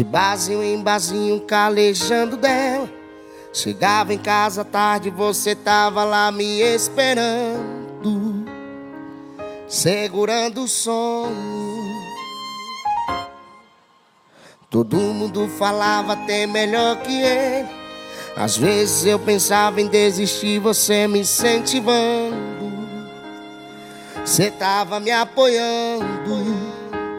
de barzinho em barzinho calejando dela. Chegava em casa tarde, você tava lá me esperando, segurando o sono. Todo mundo falava até melhor que ele. Às vezes eu pensava em desistir, você me incentivando, você tava me apoiando.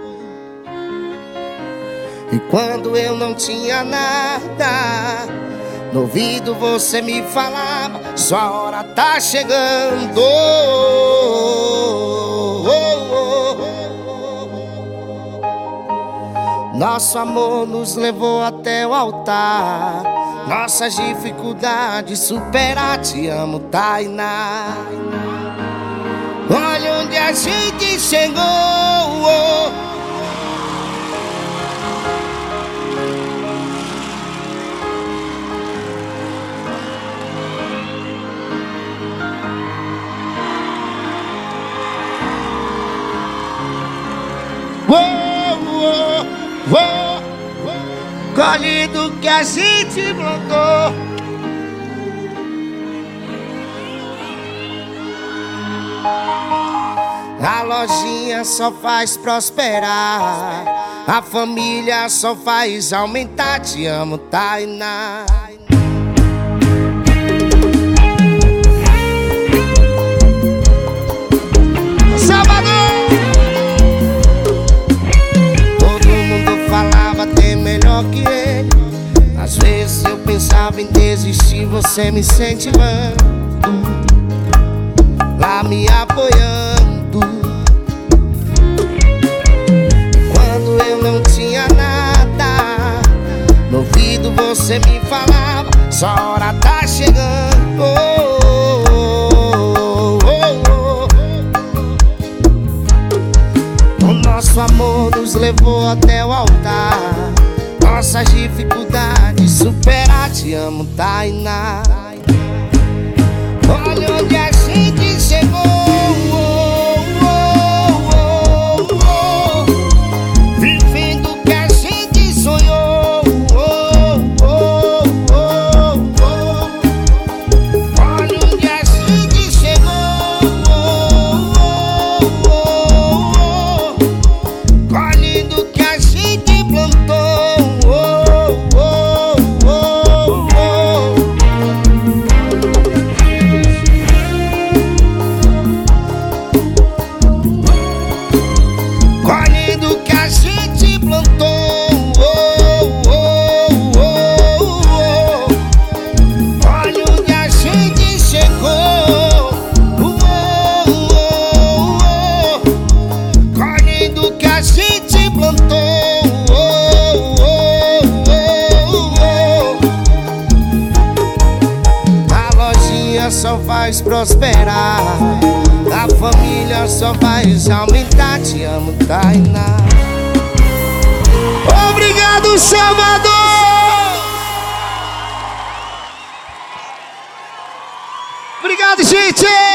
E quando eu não tinha nada, no ouvido você me falava: sua hora tá chegando. Nosso amor nos levou até o altar, nossas dificuldades superar. Te amo, Tainá. Olha onde a gente chegou. Colhe do que a gente plantou. A lojinha só faz prosperar, a família só faz aumentar. Te amo, Tainá. Que ele. Às vezes eu pensava em desistir, você me incentivando, lá me apoiando. Quando eu não tinha nada, no ouvido você me falava: sua hora tá chegando. O nosso amor nos levou até o altar, nossas dificuldades superar. Te amo, Tainá. Olha onde a gente chegou. Vivendo o que a gente sonhou. Olha onde a gente chegou. Colhendo o que a gente plantou. Só faz prosperar, a família só faz aumentar. Te amo, Tainá. Obrigado, Salvador! Obrigado, gente!